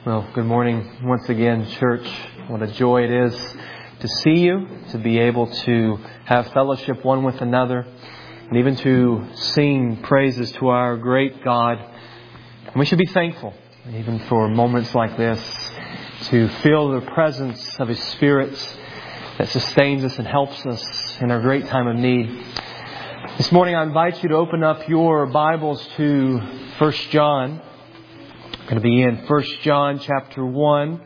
Well, good morning once again, church. What a joy it is to see you, to be able to have fellowship one with another, and even to sing praises to our great God. And we should be thankful, even for moments like this, to feel the presence of His Spirit that sustains us and helps us in our great time of need. This morning I invite you to open up your Bibles to 1 John. I'm going to be in 1 John chapter 1.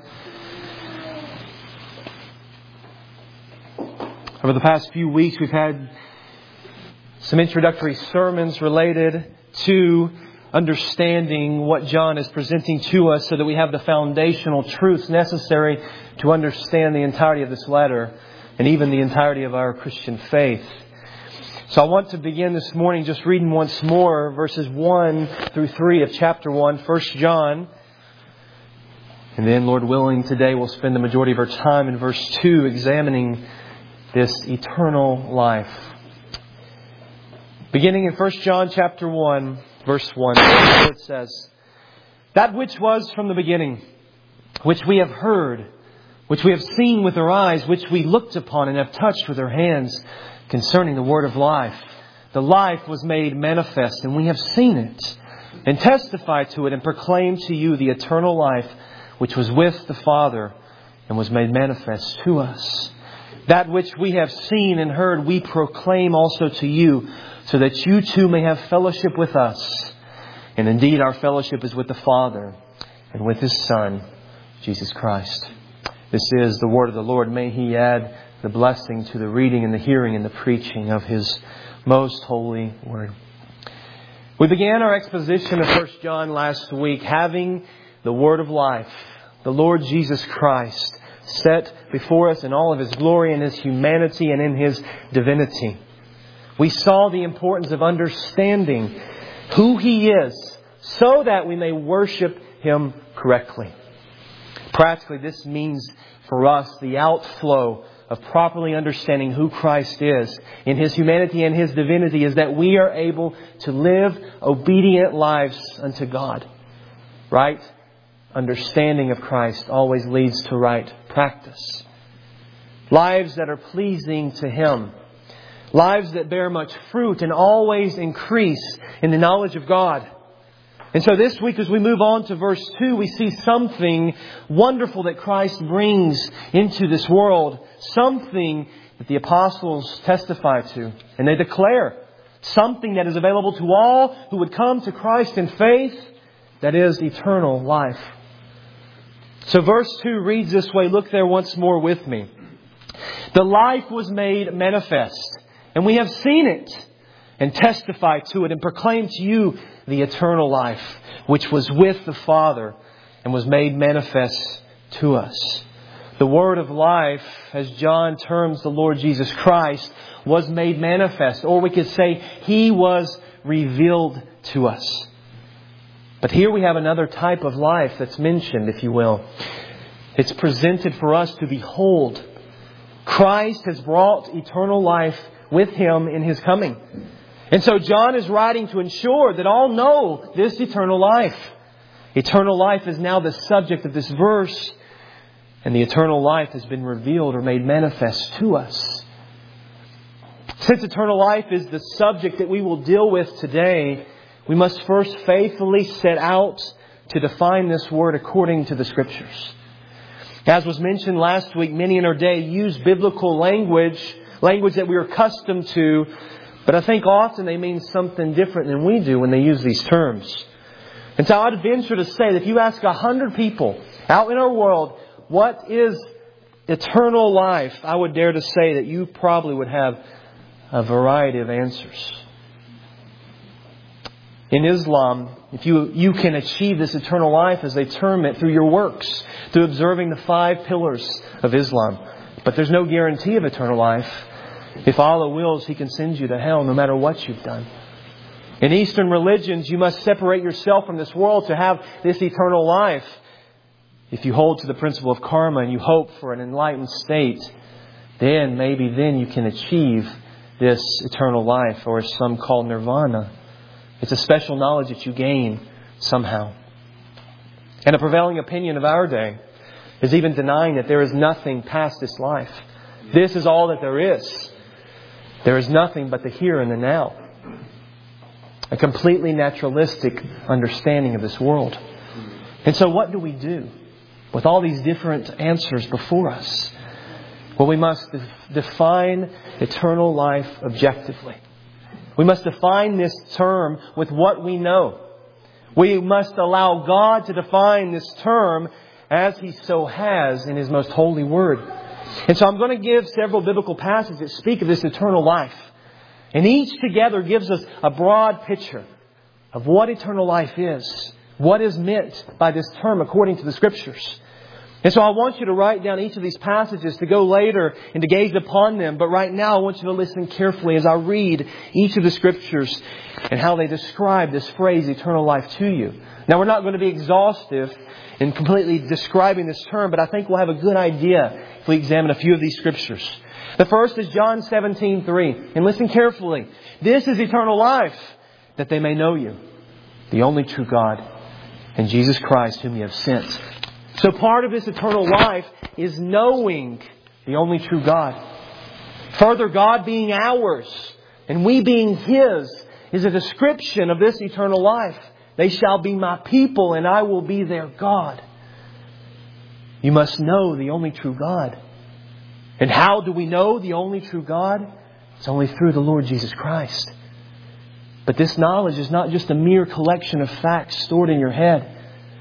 Over the past few weeks we've had some introductory sermons related to understanding what John is presenting to us so that we have the foundational truths necessary to understand the entirety of this letter and even the entirety of our Christian faith. So I want to begin this morning just reading once more verses 1 through 3 of chapter 1, 1 John. And then, Lord willing, today we'll spend the majority of our time in verse 2 examining this eternal life. Beginning in 1 John chapter 1, verse 1, the Lord says, "That which was from the beginning, which we have heard, which we have seen with our eyes, which we looked upon and have touched with our hands, concerning the word of life. The life was made manifest, and we have seen it, and testified to it, and proclaimed to you the eternal life, which was with the Father, and was made manifest to us. That which we have seen and heard, we proclaim also to you, so that you too may have fellowship with us. And indeed, our fellowship is with the Father, and with His Son, Jesus Christ." This is the word of the Lord. May He add the blessing to the reading and the hearing and the preaching of His most holy word. We began our exposition of 1 John last week, having the word of life, the Lord Jesus Christ, set before us in all of His glory and His humanity and in His divinity. We saw the importance of understanding who He is so that we may worship Him correctly. Practically, this means for us the outflow of properly understanding who Christ is in His humanity and His divinity is that we are able to live obedient lives unto God. Right understanding of Christ always leads to right practice. Lives that are pleasing to Him. Lives that bear much fruit and always increase in the knowledge of God. And so this week as we move on to verse 2, we see something wonderful that Christ brings into this world. Something that the apostles testify to. And they declare something that is available to all who would come to Christ in faith. That is eternal life. So verse 2 reads this way. Look there once more with me. "The life was made manifest, and we have seen it, and testified to it, and proclaimed to you the eternal life, which was with the Father, and was made manifest to us." The word of life, as John terms the Lord Jesus Christ, was made manifest. Or we could say He was revealed to us. But here we have another type of life that's mentioned, if you will. It's presented for us to behold. Christ has brought eternal life with Him in His coming. And so John is writing to ensure that all know this eternal life. Eternal life is now the subject of this verse. And the eternal life has been revealed or made manifest to us. Since eternal life is the subject that we will deal with today, we must first faithfully set out to define this word according to the Scriptures. As was mentioned last week, many in our day use biblical language that we are accustomed to, but I think often they mean something different than we do when they use these terms. And so I'd venture to say that if you ask 100 people out in our world, what is eternal life? I would dare to say that you probably would have a variety of answers. In Islam, if you can achieve this eternal life, as they term it, through your works, through observing the 5 pillars of Islam. But there's no guarantee of eternal life. If Allah wills, He can send you to hell no matter what you've done. In Eastern religions, you must separate yourself from this world to have this eternal life. If you hold to the principle of karma and you hope for an enlightened state, then you can achieve this eternal life, or as some call nirvana. It's a special knowledge that you gain somehow. And a prevailing opinion of our day is even denying that there is nothing past this life. This is all that there is. There is nothing but the here and the now. A completely naturalistic understanding of this world. And so what do we do with all these different answers before us? Well, we must define eternal life objectively. We must define this term with what we know. We must allow God to define this term as He so has in His most holy Word. And so I'm going to give several biblical passages that speak of this eternal life. And each together gives us a broad picture of what eternal life is. What is meant by this term according to the Scriptures. And so I want you to write down each of these passages to go later and to gaze upon them. But right now I want you to listen carefully as I read each of the Scriptures and how they describe this phrase eternal life to you. Now we're not going to be exhaustive in completely describing this term, but I think we'll have a good idea if we examine a few of these Scriptures. The first is John 17:3. And listen carefully. This is eternal life, that they may know you, the only true God, and Jesus Christ whom you have sent. So part of this eternal life is knowing the only true God. Further, God being ours and we being His is a description of this eternal life. They shall be my people and I will be their God. You must know the only true God. And how do we know the only true God? It's only through the Lord Jesus Christ. But this knowledge is not just a mere collection of facts stored in your head.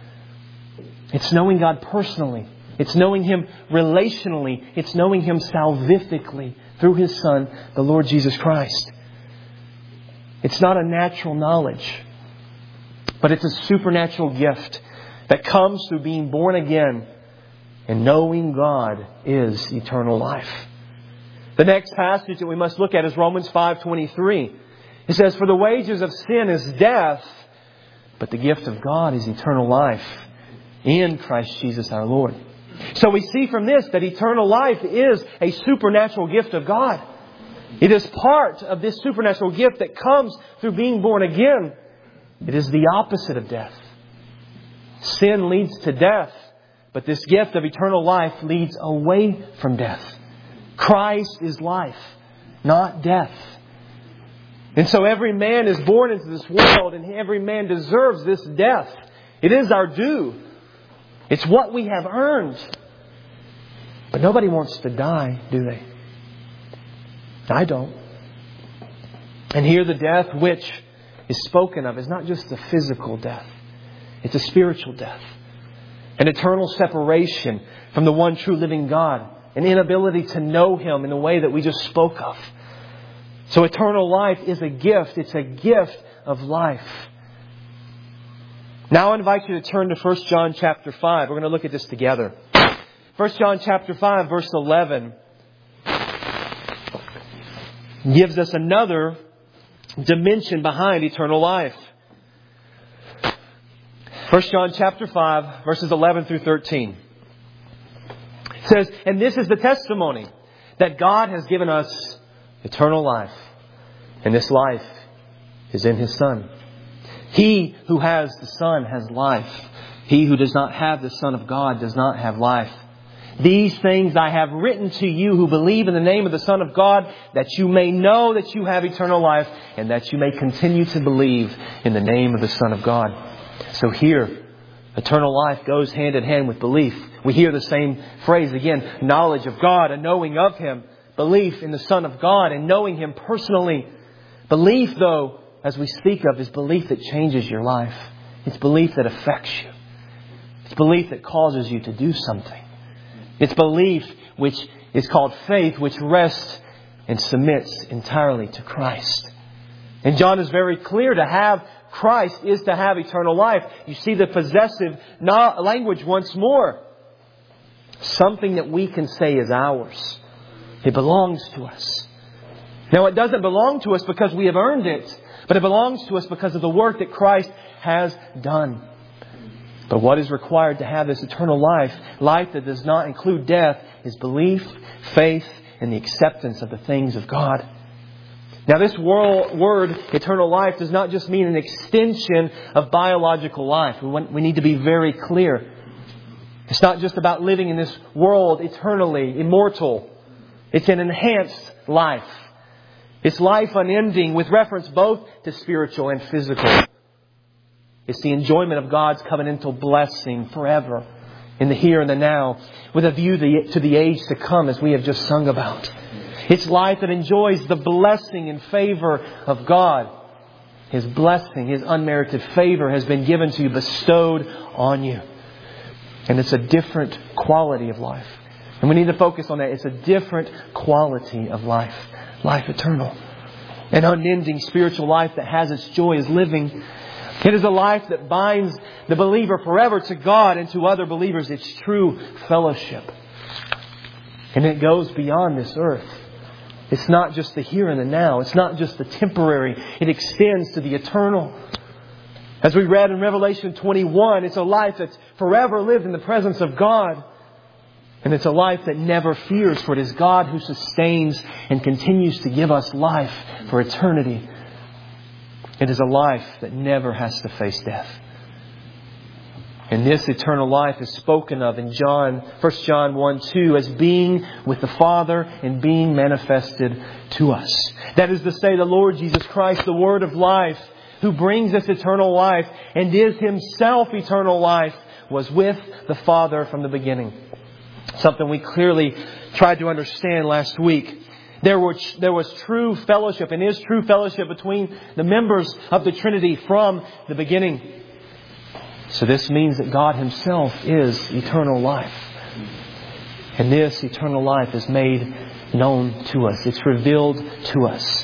It's knowing God personally. It's knowing Him relationally. It's knowing Him salvifically through His Son, the Lord Jesus Christ. It's not a natural knowledge, but it's a supernatural gift that comes through being born again and knowing God is eternal life. The next passage that we must look at is Romans 5:23. It says, "For the wages of sin is death, but the gift of God is eternal life in Christ Jesus our Lord." So we see from this that eternal life is a supernatural gift of God. It is part of this supernatural gift that comes through being born again. It is the opposite of death. Sin leads to death, but this gift of eternal life leads away from death. Christ is life, not death. And so every man is born into this world and every man deserves this death. It is our due. It's what we have earned. But nobody wants to die, do they? I don't. And here the death which is spoken of is not just a physical death. It's a spiritual death. An eternal separation from the one true living God. An inability to know Him in the way that we just spoke of. So eternal life is a gift. It's a gift of life. Now I invite you to turn to 1 John chapter 5. We're going to look at this together. 1 John chapter 5 verse 11 gives us another dimension behind eternal life. 1 John chapter 5 verses 11 through 13. It says, "And this is the testimony, that God has given us eternal life. And this life is in His Son. He who has the Son has life. He who does not have the Son of God does not have life. These things I have written to you who believe in the name of the Son of God, that you may know that you have eternal life, and that you may continue to believe in the name of the Son of God." So here, eternal life goes hand in hand with belief. We hear the same phrase again, knowledge of God and knowing of Him. Belief in the Son of God and knowing Him personally. Belief, though, as we speak of, is belief that changes your life. It's belief that affects you. It's belief that causes you to do something. It's belief which is called faith, which rests and submits entirely to Christ. And John is very clear, to have Christ is to have eternal life. You see the possessive language once more. Something that we can say is ours. It belongs to us. Now it doesn't belong to us because we have earned it, but it belongs to us because of the work that Christ has done. But what is required to have this eternal life, life that does not include death, is belief, faith, and the acceptance of the things of God. Now this word, eternal life, does not just mean an extension of biological life. We need to be very clear. It's not just about living in this world eternally, immortal. It's an enhanced life. It's life unending with reference both to spiritual and physical. It's the enjoyment of God's covenantal blessing forever in the here and the now with a view to the age to come as we have just sung about. It's life that enjoys the blessing and favor of God. His blessing, His unmerited favor has been given to you, bestowed on you. And it's a different quality of life. And we need to focus on that. It's a different quality of life. Life eternal. An unending spiritual life that has its joy as living. It is a life that binds the believer forever to God and to other believers. It's true fellowship. And it goes beyond this earth. It's not just the here and the now. It's not just the temporary. It extends to the eternal. As we read in Revelation 21, it's a life that's forever lived in the presence of God. And it's a life that never fears, for it is God who sustains and continues to give us life for eternity. It is a life that never has to face death. And this eternal life is spoken of in 1 John 1:2 as being with the Father and being manifested to us. That is to say, the Lord Jesus Christ, the Word of life, who brings us eternal life and is Himself eternal life, was with the Father from the beginning. Something we clearly tried to understand last week. There was true fellowship and is true fellowship between the members of the Trinity from the beginning. So this means that God Himself is eternal life. And this eternal life is made known to us. It's revealed to us.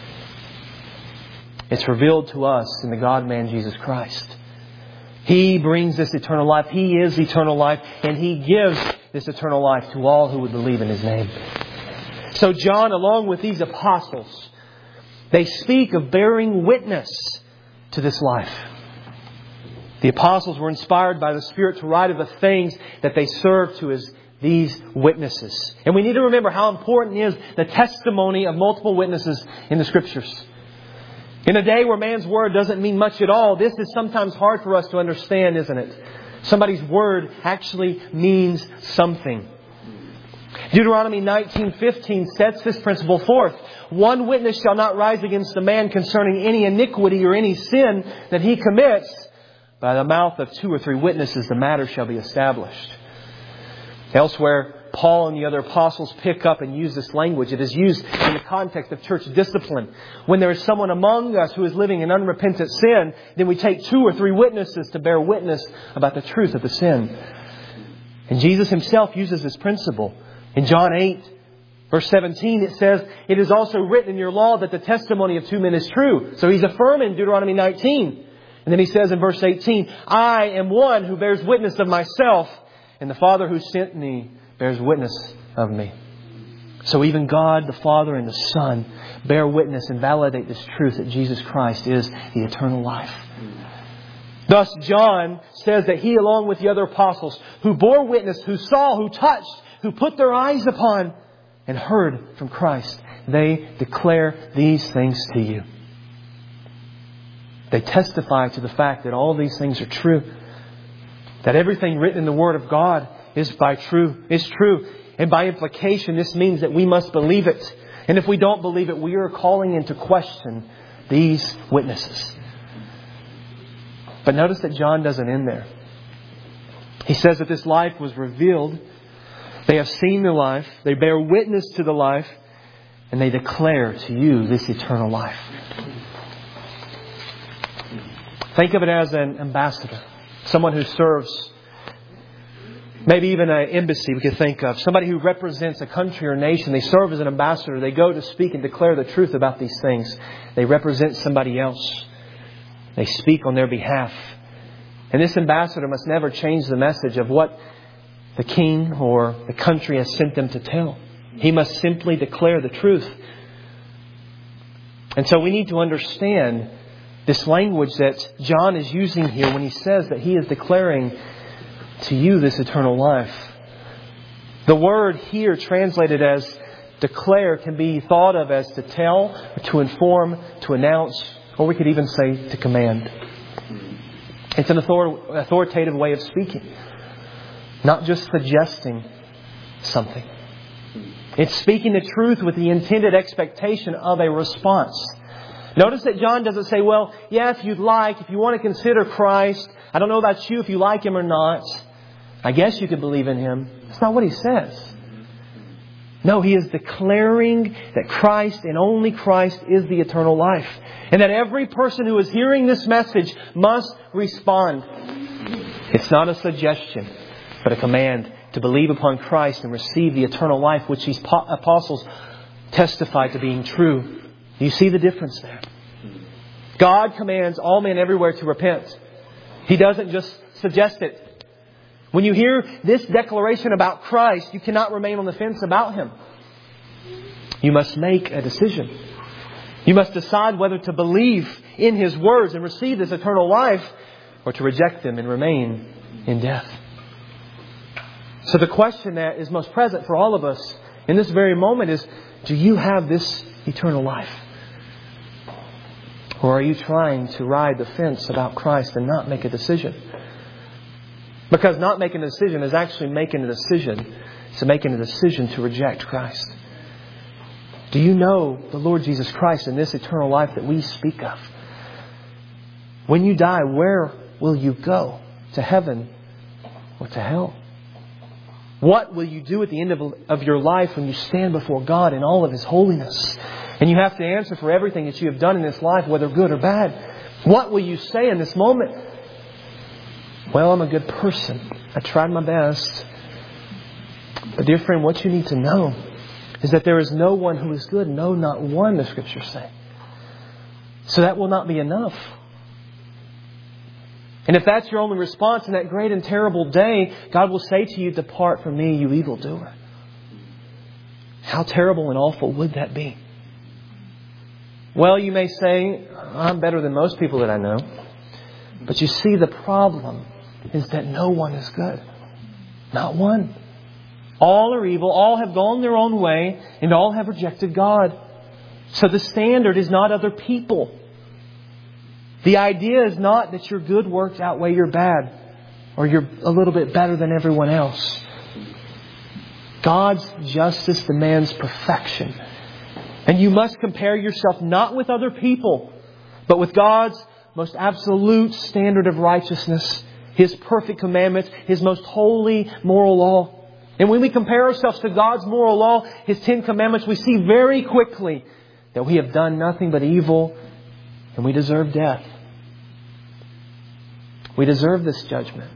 It's revealed to us in the God-man Jesus Christ. He brings this eternal life. He is eternal life. And He gives this eternal life to all who would believe in His name. So John, along with these apostles, they speak of bearing witness to this life. The apostles were inspired by the Spirit to write of the things that they serve to as these witnesses. And we need to remember how important is the testimony of multiple witnesses in the Scriptures. In a day where man's word doesn't mean much at all, this is sometimes hard for us to understand, isn't it? Somebody's word actually means something. Deuteronomy 19:15 sets this principle forth. One witness shall not rise against a man concerning any iniquity or any sin that he commits. By the mouth of 2 or 3 witnesses the matter shall be established. Elsewhere, Paul and the other apostles pick up and use this language. It is used in the context of church discipline. When there is someone among us who is living in unrepentant sin, then we take 2 or 3 witnesses to bear witness about the truth of the sin. And Jesus Himself uses this principle. In John 8, verse 17, it says, "It is also written in your law that the testimony of 2 men is true." So He's affirming Deuteronomy 19. And then He says in verse 18, "I am one who bears witness of myself, and the Father who sent me bears witness of me." So even God, the Father and the Son, bear witness and validate this truth that Jesus Christ is the eternal life. Thus John says that he, along with the other apostles who bore witness, who saw, who touched, who put their eyes upon and heard from Christ, they declare these things to you. They testify to the fact that all these things are true. That everything written in the Word of God is true. And by implication, this means that we must believe it. And if we don't believe it, we are calling into question these witnesses. But notice that John doesn't end there. He says that this life was revealed. They have seen the life. They bear witness to the life. And they declare to you this eternal life. Think of it as an ambassador. Someone who serves, maybe even an embassy we could think of. Somebody who represents a country or nation. They serve as an ambassador. They go to speak and declare the truth about these things. They represent somebody else. They speak on their behalf. And this ambassador must never change the message of what the king or the country has sent them to tell. He must simply declare the truth. And so we need to understand this language that John is using here when he says that he is declaring to you this eternal life. The word here translated as declare can be thought of as to tell, or to inform, to announce, or we could even say to command. It's an authoritative way of speaking. Not just suggesting something. It's speaking the truth with the intended expectation of a response. Notice that John doesn't say, well, yeah, if you want to consider Christ, I don't know about you if you like Him or not. I guess you could believe in Him. That's not what he says. No, he is declaring that Christ and only Christ is the eternal life. And that every person who is hearing this message must respond. It's not a suggestion, but a command to believe upon Christ and receive the eternal life which these apostles testified to being true. Do you see the difference there? God commands all men everywhere to repent. He doesn't just suggest it. When you hear this declaration about Christ, you cannot remain on the fence about Him. You must make a decision. You must decide whether to believe in His words and receive this eternal life, or to reject them and remain in death. So the question that is most present for all of us in this very moment is, do you have this eternal life? Or are you trying to ride the fence about Christ and not make a decision? Because not making a decision is actually making a decision. It's making a decision to reject Christ. Do you know the Lord Jesus Christ and this eternal life that we speak of? When you die, where will you go? To heaven or to hell? What will you do at the end of your life when you stand before God in all of His holiness? And you have to answer for everything that you have done in this life, whether good or bad. What will you say in this moment? Well, I'm a good person. I tried my best. But dear friend, what you need to know is that there is no one who is good. No, not one, the Scriptures say. So that will not be enough. And if that's your only response in that great and terrible day, God will say to you, depart from me, you evildoer. How terrible and awful would that be? Well, you may say, I'm better than most people that I know. But you see, the problem is that no one is good. Not one. All are evil. All have gone their own way. And all have rejected God. So the standard is not other people. The idea is not that your good works outweigh your bad. Or you're a little bit better than everyone else. God's justice demands perfection. And you must compare yourself not with other people, but with God's most absolute standard of righteousness, His perfect commandments, His most holy moral law. And when we compare ourselves to God's moral law, His 10 commandments, we see very quickly that we have done nothing but evil and we deserve death. We deserve this judgment.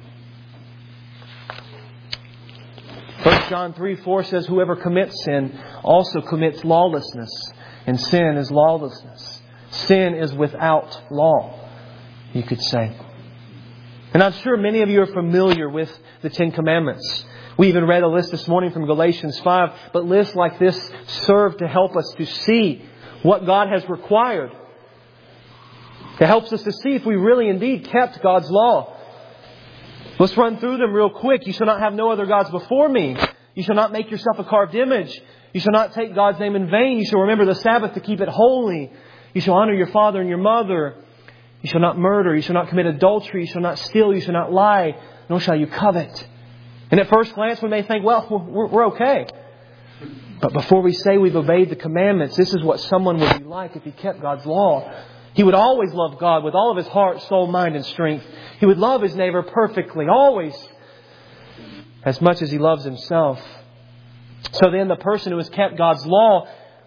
1 John 3:4 says, whoever commits sin also commits lawlessness. And sin is lawlessness. Sin is without law, you could say. And I'm sure many of you are familiar with the 10 Commandments. We even read a list this morning from Galatians 5. But lists like this serve to help us to see what God has required. It helps us to see if we really indeed kept God's law. Let's run through them real quick. You shall not have no other gods before me. You shall not make yourself a carved image. You shall not take God's name in vain. You shall remember the Sabbath to keep it holy. You shall honor your father and your mother. You shall not murder. You shall not commit adultery. You shall not steal. You shall not lie. Nor shall you covet. And at first glance we may think, well, we're okay. But before we say we've obeyed the commandments, this is what someone would be like if he kept God's law. He would always love God with all of his heart, soul, mind, and strength. He would love his neighbor perfectly, always, as much as he loves himself. So then the person who has kept God's law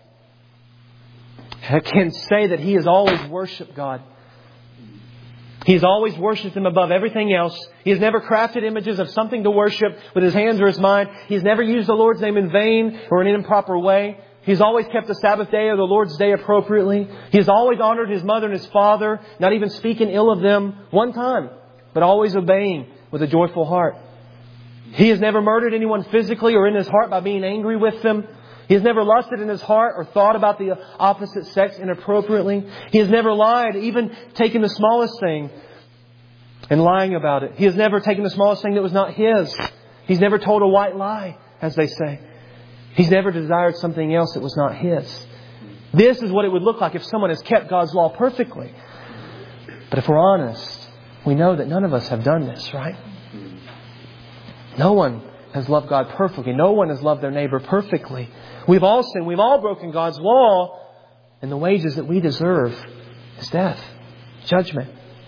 can say that he has always worshipped God. He's always worshipped Him above everything else. He has never crafted images of something to worship with his hands or his mind. He's never used the Lord's name in vain or in an improper way. He's always kept the Sabbath day or the Lord's day appropriately. He has always honored his mother and his father, not even speaking ill of them one time, but always obeying with a joyful heart. He has never murdered anyone physically or in his heart by being angry with them. He has never lusted in his heart or thought about the opposite sex inappropriately. He has never lied, even taken the smallest thing and lying about it. He has never taken the smallest thing that was not his. He's never told a white lie, as they say. He's never desired something else that was not His. This is what it would look like if someone has kept God's law perfectly. But if we're honest, we know that none of us have done this, right? No one has loved God perfectly. No one has loved their neighbor perfectly. We've all sinned. We've all broken God's law. And the wages that we deserve is death, judgment.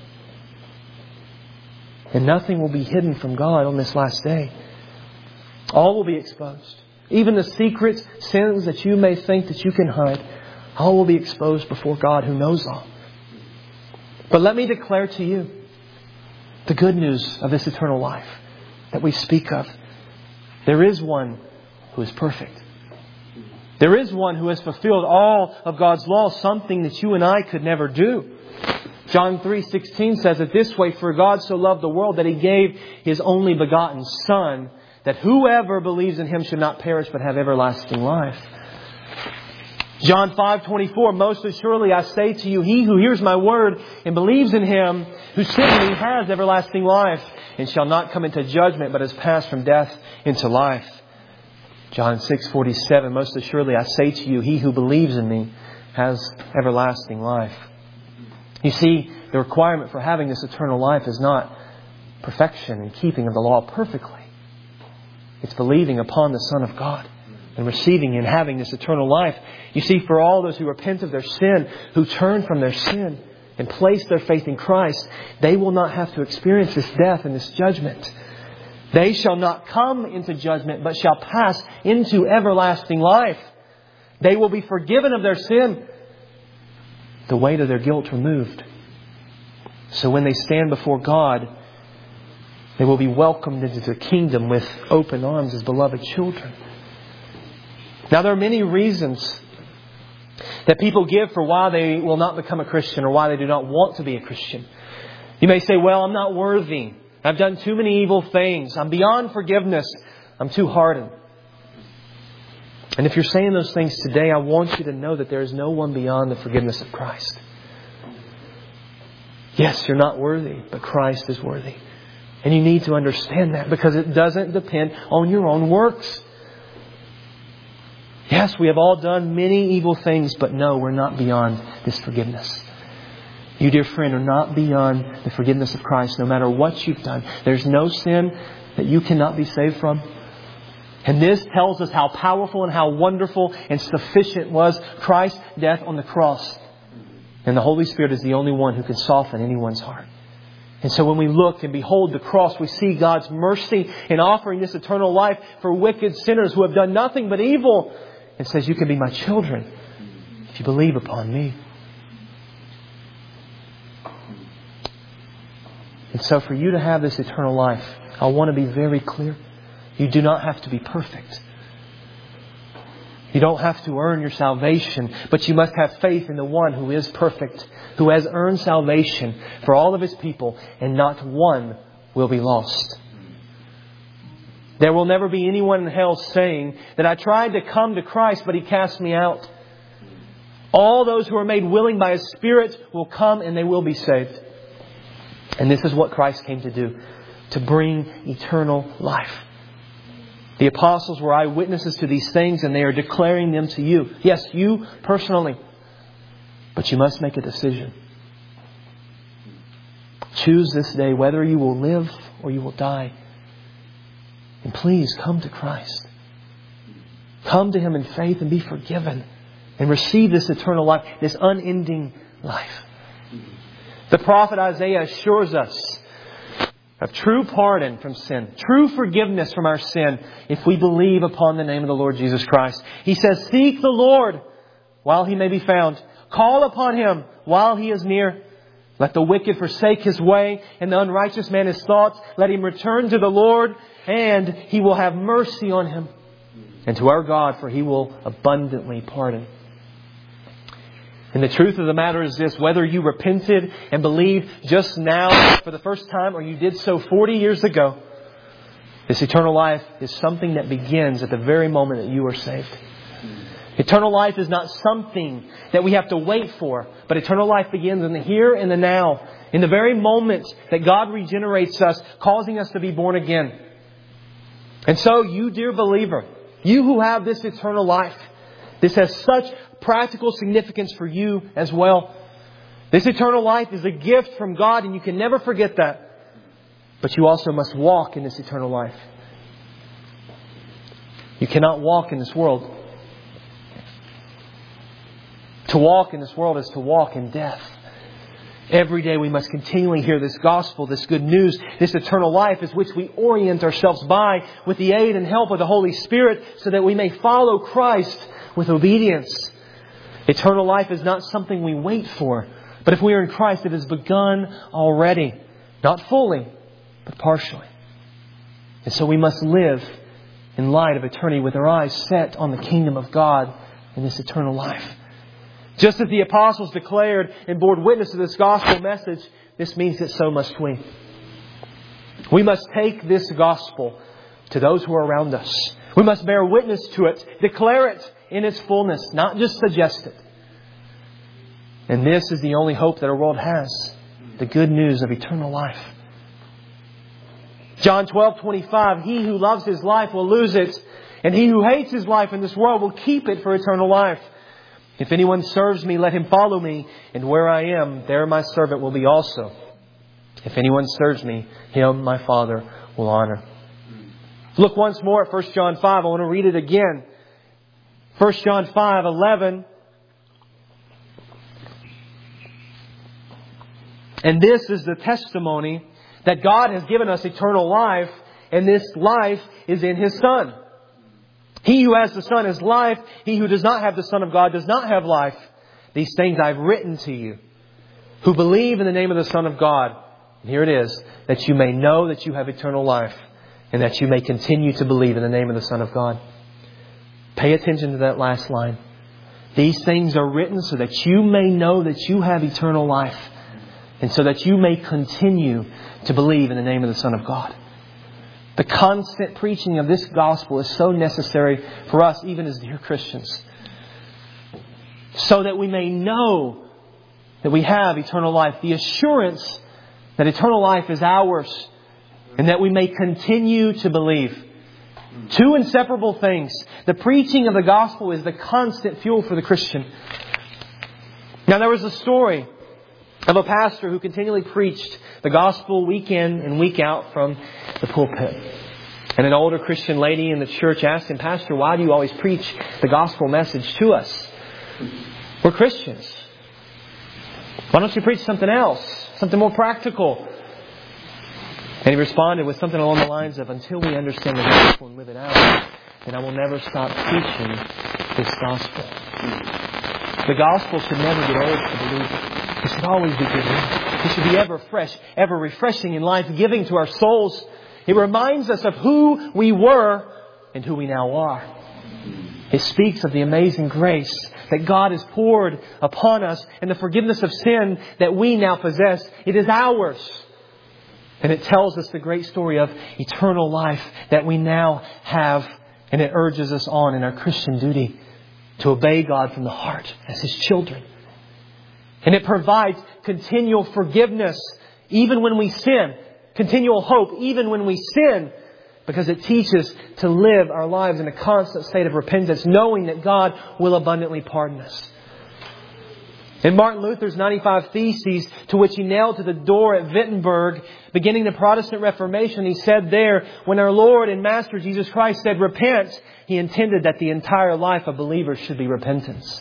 And nothing will be hidden from God on this last day. All will be exposed. Even the secret sins that you may think that you can hide, all will be exposed before God who knows all. But let me declare to you the good news of this eternal life that we speak of. There is one who is perfect. There is one who has fulfilled all of God's law, something that you and I could never do. John 3:16 says it this way, "For God so loved the world that He gave His only begotten Son, that whoever believes in Him should not perish but have everlasting life." John 5:24, "Most assuredly I say to you, he who hears my word and believes in Him who sent me has everlasting life, and shall not come into judgment, but has passed from death into life." John 6:47, "Most assuredly I say to you, he who believes in me has everlasting life." You see, the requirement for having this eternal life is not perfection and keeping of the law perfectly. It's believing upon the Son of God and receiving and having this eternal life. You see, for all those who repent of their sin, who turn from their sin and place their faith in Christ, they will not have to experience this death and this judgment. They shall not come into judgment, but shall pass into everlasting life. They will be forgiven of their sin, the weight of their guilt removed. So when they stand before God, they will be welcomed into the kingdom with open arms as beloved children. Now, there are many reasons that people give for why they will not become a Christian or why they do not want to be a Christian. You may say, "Well, I'm not worthy. I've done too many evil things. I'm beyond forgiveness. I'm too hardened." And if you're saying those things today, I want you to know that there is no one beyond the forgiveness of Christ. Yes, you're not worthy, but Christ is worthy. And you need to understand that, because it doesn't depend on your own works. Yes, we have all done many evil things, but no, we're not beyond this forgiveness. You, dear friend, are not beyond the forgiveness of Christ, no matter what you've done. There's no sin that you cannot be saved from. And this tells us how powerful and how wonderful and sufficient was Christ's death on the cross. And the Holy Spirit is the only one who can soften anyone's heart. And so when we look and behold the cross, we see God's mercy in offering this eternal life for wicked sinners who have done nothing but evil. It says, "You can be my children if you believe upon me." And so for you to have this eternal life, I want to be very clear. You do not have to be perfect. You don't have to earn your salvation, but you must have faith in the one who is perfect, who has earned salvation for all of His people, and not one will be lost. There will never be anyone in hell saying that I tried to come to Christ, but He cast me out. All those who are made willing by His Spirit will come and they will be saved. And this is what Christ came to do, to bring eternal life. The apostles were eyewitnesses to these things, and they are declaring them to you. Yes, you personally. But you must make a decision. Choose this day whether you will live or you will die. And please come to Christ. Come to Him in faith and be forgiven. And receive this eternal life, this unending life. The prophet Isaiah assures us of true pardon from sin, true forgiveness from our sin, if we believe upon the name of the Lord Jesus Christ. He says, "Seek the Lord while He may be found. Call upon Him while He is near. Let the wicked forsake his way and the unrighteous man his thoughts. Let him return to the Lord, and He will have mercy on him. And to our God, for He will abundantly pardon." And the truth of the matter is this: whether you repented and believed just now for the first time, or you did so 40 years ago, this eternal life is something that begins at the very moment that you are saved. Eternal life is not something that we have to wait for, but eternal life begins in the here and the now, in the very moment that God regenerates us, causing us to be born again. And so, you, dear believer, You who have this eternal life. This has such practical significance for you as well. This eternal life is a gift from God, and you can never forget that. But you also must walk in this eternal life. You cannot walk in this world. To walk in this world is to walk in death. Every day we must continually hear this gospel, this good news, this eternal life is which we orient ourselves by with the aid and help of the Holy Spirit so that we may follow Christ with obedience. Eternal life is not something we wait for, but if we are in Christ, it has begun already. Not fully, but partially. And so we must live in light of eternity with our eyes set on the kingdom of God and this eternal life. Just as the apostles declared and bore witness to this gospel message, this means that so must we. We must take this gospel to those who are around us. We must bear witness to it, declare it in its fullness, not just suggest it. And this is the only hope that our world has, the good news of eternal life. John 12:25, he who loves his life will lose it, and he who hates his life in this world will keep it for eternal life. If anyone serves me, let him follow me, and where I am, there my servant will be also. If anyone serves me, him my Father will honor. Look once more at 1 John 5. I want to read it again. 1 John 5:11. And this is the testimony that God has given us eternal life, and this life is in His Son. He who has the Son has life. He who does not have the Son of God does not have life. These things I've written to you, who believe in the name of the Son of God. And here it is, that you may know that you have eternal life, and that you may continue to believe in the name of the Son of God. Pay attention to that last line. These things are written so that you may know that you have eternal life, and so that you may continue to believe in the name of the Son of God. The constant preaching of this gospel is so necessary for us, even as dear Christians. So that we may know that we have eternal life. The assurance that eternal life is ours. And that we may continue to believe. Two inseparable things. The preaching of the gospel is the constant fuel for the Christian. Now there was a story of a pastor who continually preached the gospel week in and week out from the pulpit. And an older Christian lady in the church asked him, Pastor, why do you always preach the gospel message to us? We're Christians. Why don't you preach something else? Something more practical? And he responded with something along the lines of, until we understand the gospel and live it out, then I will never stop preaching this gospel. The gospel should never get old to believe. It should always be good news. It should be ever fresh, ever refreshing and life-giving to our souls. It reminds us of who we were and who we now are. It speaks of the amazing grace that God has poured upon us and the forgiveness of sin that we now possess. It is ours. And it tells us the great story of eternal life that we now have. And it urges us on in our Christian duty to obey God from the heart as His children. And it provides continual forgiveness even when we sin. Continual hope even when we sin. Because it teaches to live our lives in a constant state of repentance, knowing that God will abundantly pardon us. In Martin Luther's 95 Theses, to which he nailed to the door at Wittenberg, beginning the Protestant Reformation, he said there, when our Lord and Master Jesus Christ said, repent, He intended that the entire life of believers should be repentance.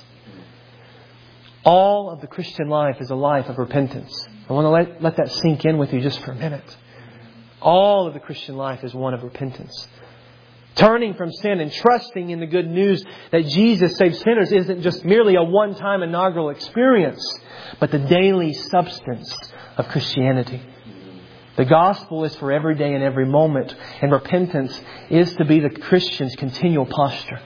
All of the Christian life is a life of repentance. I want to let that sink in with you just for a minute. All of the Christian life is one of repentance. Turning from sin and trusting in the good news that Jesus saves sinners isn't just merely a one-time inaugural experience, but the daily substance of Christianity. The gospel is for every day and every moment, and repentance is to be the Christian's continual posture.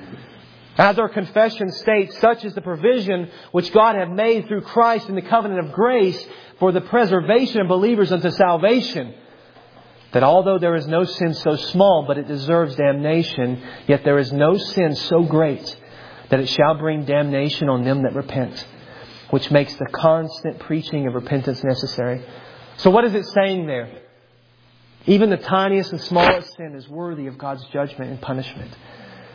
As our confession states, such is the provision which God hath made through Christ in the covenant of grace for the preservation of believers unto salvation, that although there is no sin so small, but it deserves damnation, yet there is no sin so great that it shall bring damnation on them that repent, which makes the constant preaching of repentance necessary. So what is it saying there? Even the tiniest and smallest sin is worthy of God's judgment and punishment.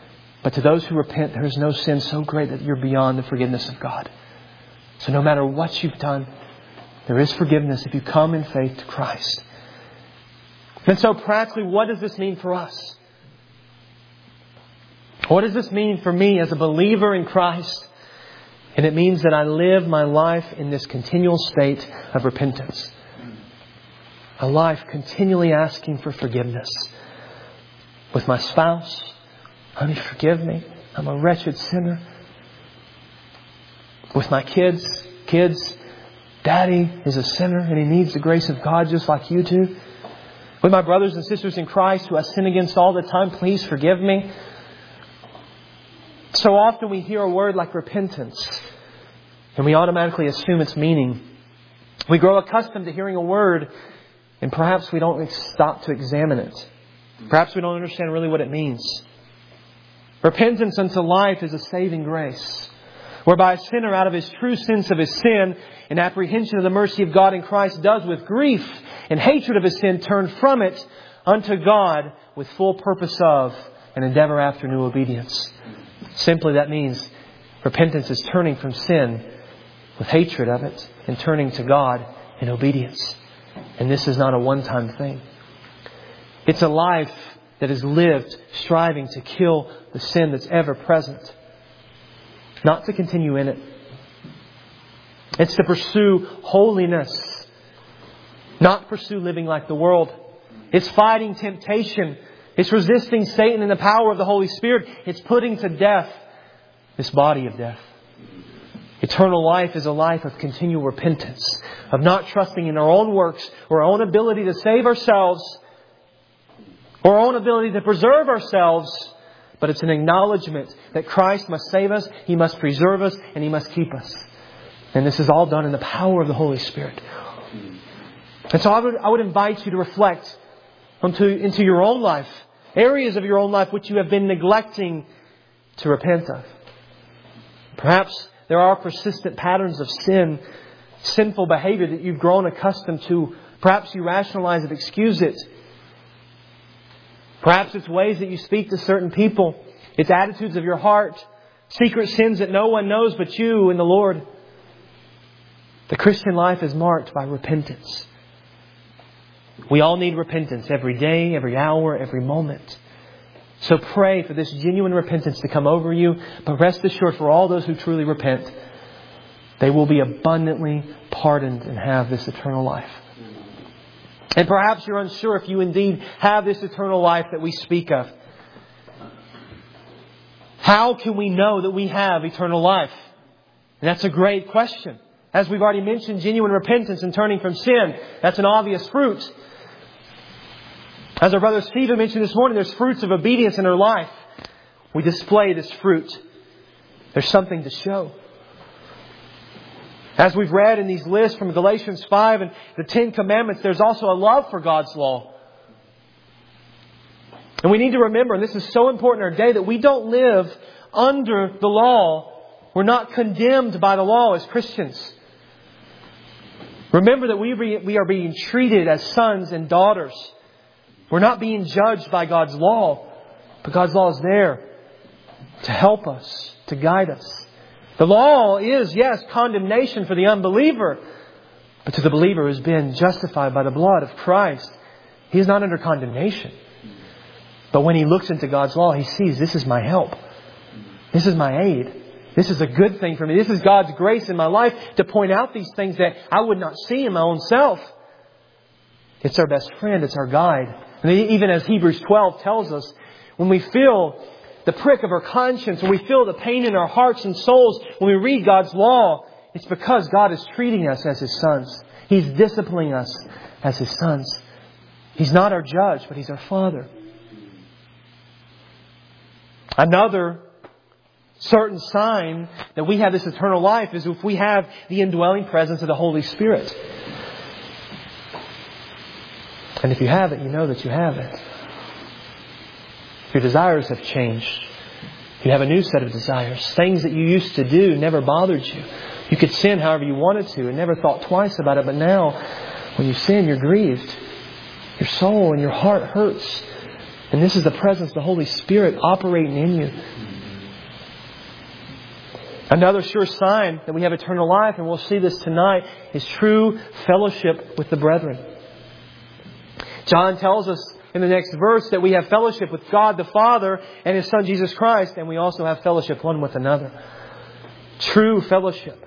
But to those who repent, there is no sin so great that you're beyond the forgiveness of God. So no matter what you've done, there is forgiveness if you come in faith to Christ. And so practically, what does this mean for us? What does this mean for me as a believer in Christ? And it means that I live my life in this continual state of repentance. A life continually asking for forgiveness. With my spouse, honey, forgive me. I'm a wretched sinner. With my kids, Daddy is a sinner and he needs the grace of God just like you do. With my brothers and sisters in Christ who I sin against all the time, please forgive me. So often we hear a word like repentance and we automatically assume its meaning. We grow accustomed to hearing a word and perhaps we don't stop to examine it. Perhaps we don't understand really what it means. Repentance unto life is a saving grace, whereby a sinner out of his true sense of his sin and apprehension of the mercy of God in Christ does with grief and hatred of his sin turn from it unto God with full purpose of and endeavor after new obedience. Simply that means repentance is turning from sin with hatred of it and turning to God in obedience. And this is not a one-time thing. It's a life that is lived striving to kill the sin that's ever present. Not to continue in it. It's to pursue holiness. Not pursue living like the world. It's fighting temptation. It's resisting Satan in the power of the Holy Spirit. It's putting to death this body of death. Eternal life is a life of continual repentance. Of not trusting in our own works or our own ability to save ourselves or our own ability to preserve ourselves. But it's an acknowledgement that Christ must save us, He must preserve us, and He must keep us. And this is all done in the power of the Holy Spirit. And so I would invite you to reflect into your own life, areas of your own life which you have been neglecting to repent of. Perhaps there are persistent patterns of sin, sinful behavior that you've grown accustomed to. Perhaps you rationalize it, excuse it. Perhaps it's ways that you speak to certain people. It's attitudes of your heart. Secret sins that no one knows but you and the Lord. The Christian life is marked by repentance. We all need repentance every day, every hour, every moment. So pray for this genuine repentance to come over you. But rest assured, for all those who truly repent, they will be abundantly pardoned and have this eternal life. And perhaps you're unsure if you indeed have this eternal life that we speak of. How can we know that we have eternal life? And that's a great question. As we've already mentioned, genuine repentance and turning from sin, that's an obvious fruit. As our brother Stephen mentioned this morning, there's fruits of obedience in our life. We display this fruit. There's something to show. As we've read in these lists from Galatians 5 and the 10 Commandments, there's also a love for God's law. And we need to remember, and this is so important in our day, that we don't live under the law. We're not condemned by the law as Christians. Remember that we are being treated as sons and daughters. We're not being judged by God's law. But God's law is there to help us, to guide us. The law is, yes, condemnation for the unbeliever. But to the believer who's been justified by the blood of Christ, he is not under condemnation. But when he looks into God's law, he sees, this is my help. This is my aid. This is a good thing for me. This is God's grace in my life to point out these things that I would not see in my own self. It's our best friend. It's our guide. And even as Hebrews 12 tells us, when we feel the prick of our conscience, when we feel the pain in our hearts and souls, when we read God's law, it's because God is treating us as His sons. He's disciplining us as His sons. He's not our judge, but He's our Father. Another certain sign that we have this eternal life is if we have the indwelling presence of the Holy Spirit. And if you have it, you know that you have it. Your desires have changed. You have a new set of desires. Things that you used to do never bothered you. You could sin however you wanted to and never thought twice about it. But now, when you sin, you're grieved. Your soul and your heart hurts. And this is the presence of the Holy Spirit operating in you. Another sure sign that we have eternal life, and we'll see this tonight, is true fellowship with the brethren. John tells us in the next verse that we have fellowship with God the Father and His Son Jesus Christ, and we also have fellowship one with another. True fellowship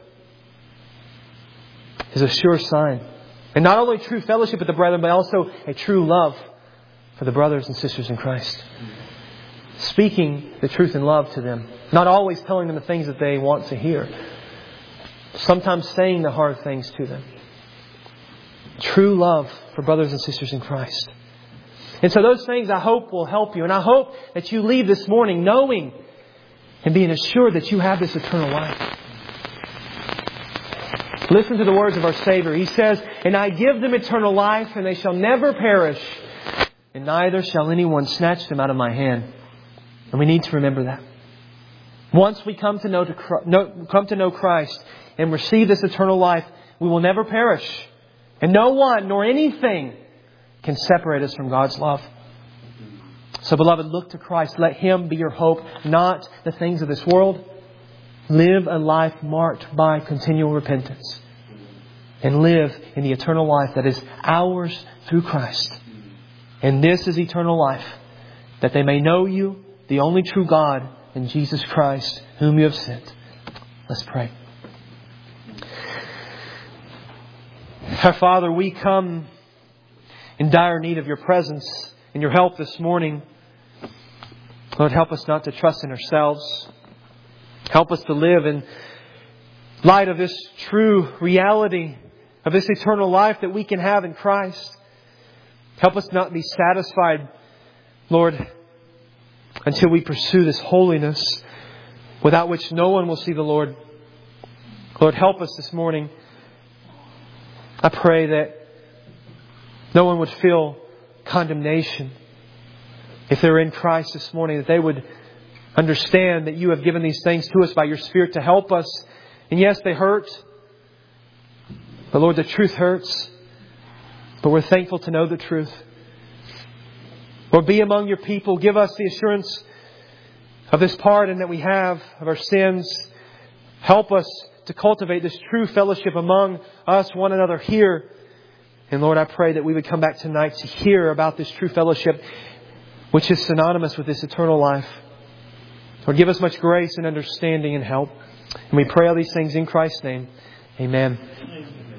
is a sure sign. And not only true fellowship with the brethren, but also a true love for the brothers and sisters in Christ. Speaking the truth in love to them. Not always telling them the things that they want to hear. Sometimes saying the hard things to them. True love for brothers and sisters in Christ. And so those things I hope will help you. And I hope that you leave this morning knowing and being assured that you have this eternal life. Listen to the words of our Savior. He says, "And I give them eternal life, and they shall never perish, and neither shall anyone snatch them out of my hand." And we need to remember that. Once we come to know Christ and receive this eternal life, we will never perish. And no one nor anything can separate us from God's love. So, beloved, look to Christ. Let Him be your hope, not the things of this world. Live a life marked by continual repentance. And live in the eternal life that is ours through Christ. And this is eternal life, that they may know You, the only true God, and Jesus Christ, whom You have sent. Let's pray. Our Father, we come in dire need of Your presence and Your help this morning. Lord, help us not to trust in ourselves. Help us to live in light of this true reality of this eternal life that we can have in Christ. Help us not be satisfied, Lord, until we pursue this holiness without which no one will see the Lord. Lord, help us this morning. I pray that no one would feel condemnation if they're in Christ this morning, that they would understand that You have given these things to us by Your Spirit to help us. And yes, they hurt. But Lord, the truth hurts. But we're thankful to know the truth. Lord, be among Your people. Give us the assurance of this pardon that we have of our sins. Help us to cultivate this true fellowship among us, one another here. And Lord, I pray that we would come back tonight to hear about this true fellowship, which is synonymous with this eternal life. Lord, give us much grace and understanding and help. And we pray all these things in Christ's name. Amen.